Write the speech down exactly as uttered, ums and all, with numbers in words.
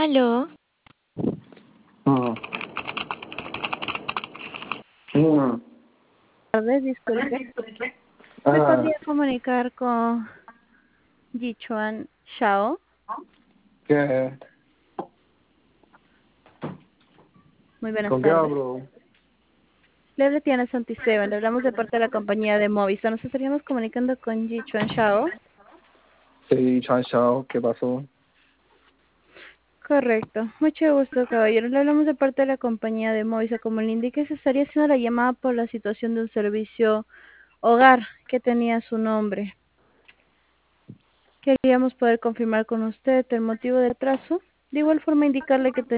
Aló. Mm. Mm. Tardes, disculpe. ¿Me Ah, podría comunicar con Jichuan Shao? ¿qué? Muy buenas ¿Con qué tardes. hablo? Le habla Tiana Santisteban, le hablamos de parte de la compañía de Movistar. Nos estaríamos comunicando con Jichuan Shao. Sí, Chan Shao, ¿qué pasó? Correcto. Mucho gusto, caballero. Le hablamos de parte de la compañía de Movistar. Como le indiqué, se estaría haciendo la llamada por la situación de un servicio hogar que tenía su nombre. Queríamos poder confirmar con usted el motivo del atraso. De igual forma, indicarle que